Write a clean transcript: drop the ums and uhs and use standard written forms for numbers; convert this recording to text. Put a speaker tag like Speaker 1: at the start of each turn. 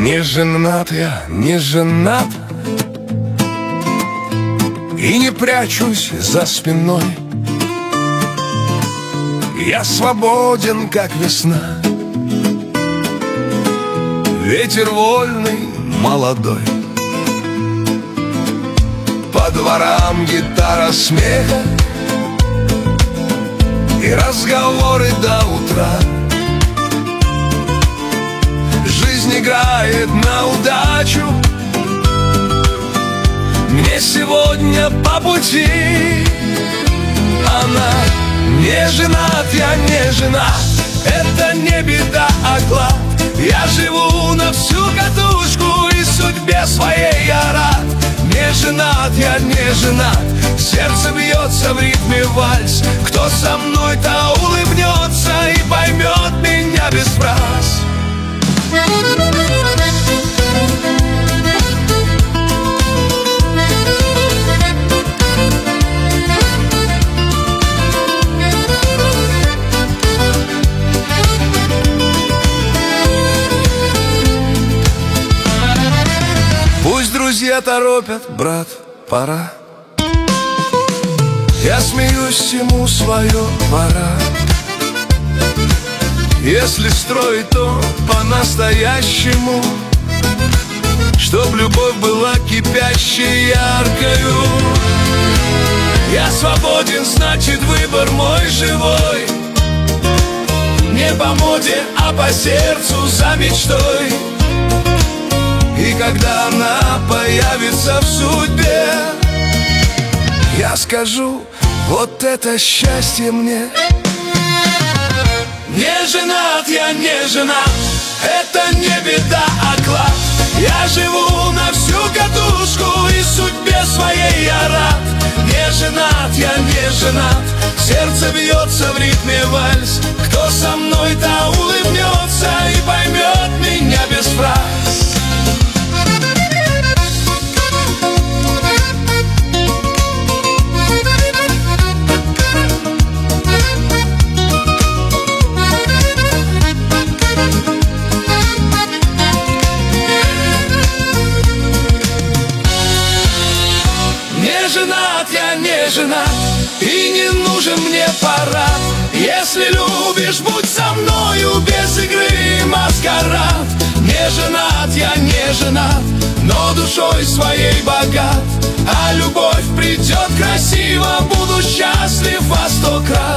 Speaker 1: Не женат я, не женат, и не прячусь за спиной. Я свободен, как весна, ветер вольный, молодой. По дворам гитара смеха и разговоры до утра. Жизнь играет на удачу, мне сегодня по пути. Она не женат, я не женат, это не беда, а клад. Я живу на всю катушку и судьбе своей я рад. Не женат, я не женат, сердце бьется в ритме вальс. Кто со мной-то улыбнется и поймет меня без фраз. Пусть друзья торопят, брат, пора. Я смеюсь, всему свое пора. Если строить, то по-настоящему, чтоб любовь была кипящей, яркою. Я свободен, значит выбор мой живой. Не по моде, а по сердцу, за мечтой. И когда она появится в судьбе, я скажу, вот это счастье мне. Не женат, я не женат, это не беда, а клад. Я живу на всю катушку и судьбе своей я рад. Не женат, я не женат, сердце бьется в ритме вальс. Кто со мной-то улыбнется и поймет меня без фраз. Не женат, я не женат, и не нужен мне парад. Если любишь, будь со мною, без игры и маскарад. Не женат, я не женат, но душой своей богат. А любовь придет красиво, буду счастлив во 100 крат.